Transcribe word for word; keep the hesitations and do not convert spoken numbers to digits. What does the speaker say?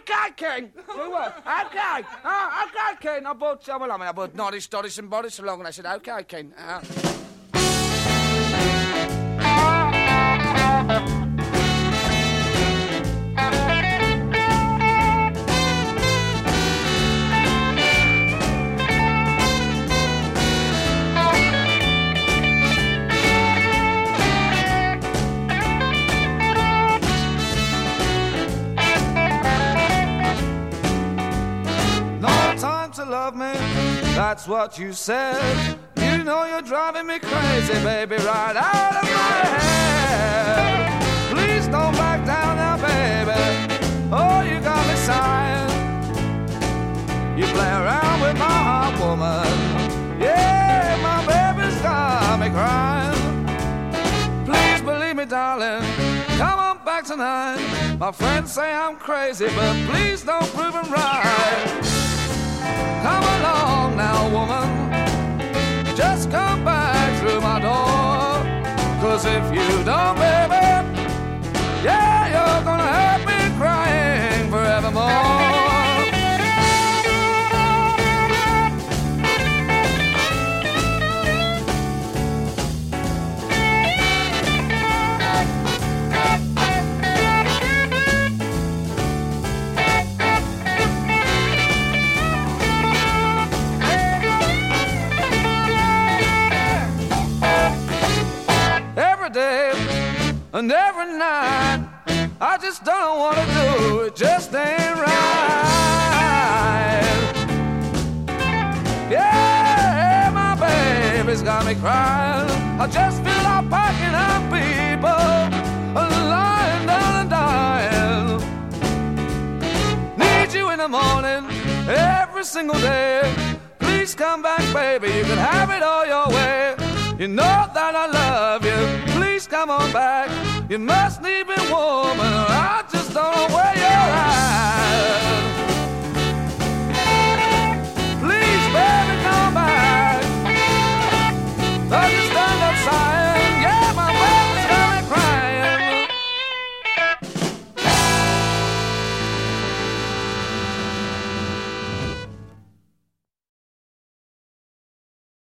okay, King. You what? Okay. Oh, okay, King. I bought, uh, well, I mean, I bought Noddish, Doddish and Boddish along, and I said, okay, King. Uh, To love me, that's what you said. You know you're driving me crazy, baby, right out of my head. Please don't back down now, baby. Oh, you got me sighing. You play around with my heart, woman. Yeah, my baby's got me crying. Please believe me, darling, come on back tonight. My friends say I'm crazy, but please don't prove them right. Come along now, woman, just come back through my door. Cause if you don't, baby, yeah, you're gonna have me crying forevermore. And every night, I just don't want to do it, just ain't right. Yeah, my baby's got me crying. I just feel like packing up people and lying down and dying. Need you in the morning, every single day. Please come back, baby, you can have it all your way. You know that I love you, please come on back. You must need me, woman, or I just don't know where you're at.